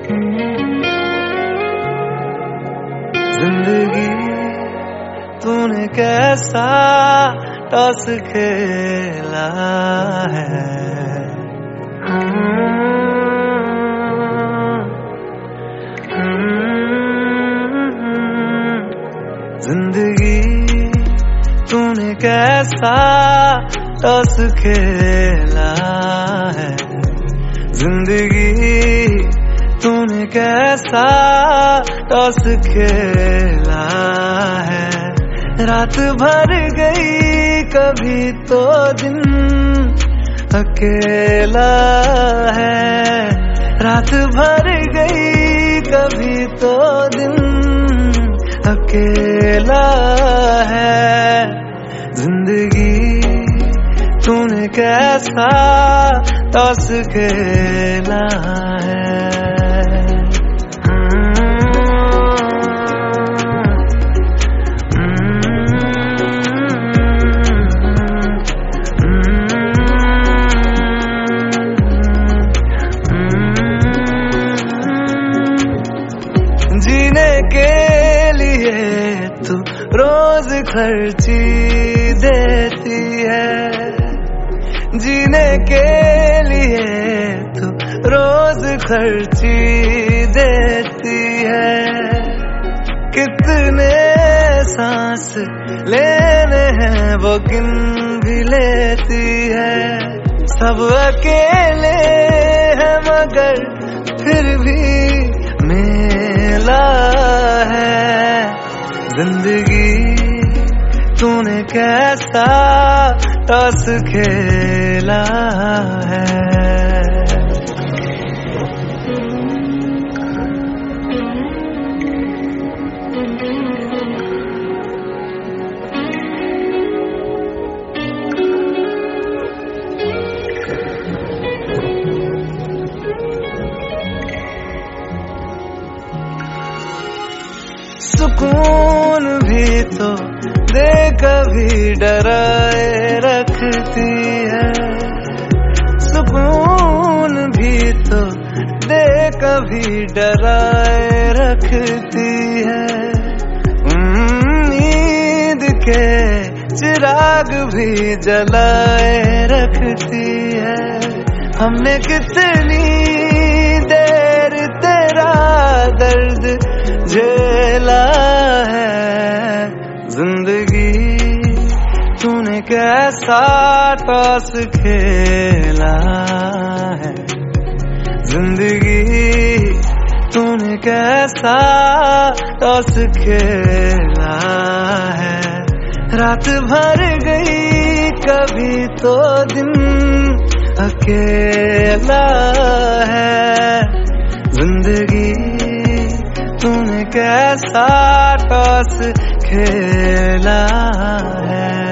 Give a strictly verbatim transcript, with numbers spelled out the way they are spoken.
जिंदगी तूने कैसा टॉस खेला है। जिंदगी तूने कैसा टॉस खेला है। जिंदगी तूने कैसा टॉस खेला है। रात भर गई कभी तो दिन अकेला है। रात भर गई कभी तो दिन अकेला है। जिंदगी तूने कैसा टॉस खेला है। जीने के लिए तू रोज खर्ची देती है। जीने के लिए तू रोज खर्ची देती है। कितने सांस लेने हैं वो गिन भी लेती है। सब अकेले हैं मगर फिर भी मेला है। जिंदगी तूने कैसा टॉस खेला है। सुकून भी तो दे कभी डराए रखती है। सुकून भी तो दे कभी डराए रखती है। उम्मीद के चिराग भी जलाए रखती है। हमने कितनी देर तेरा दर्द झेला है। जिंदगी तूने कैसा टॉस खेला है। जिंदगी तूने कैसा टॉस खेला है। रात भर गई कभी तो दिन अकेला है। जिंदगी तूने कैसा टॉस खेला है।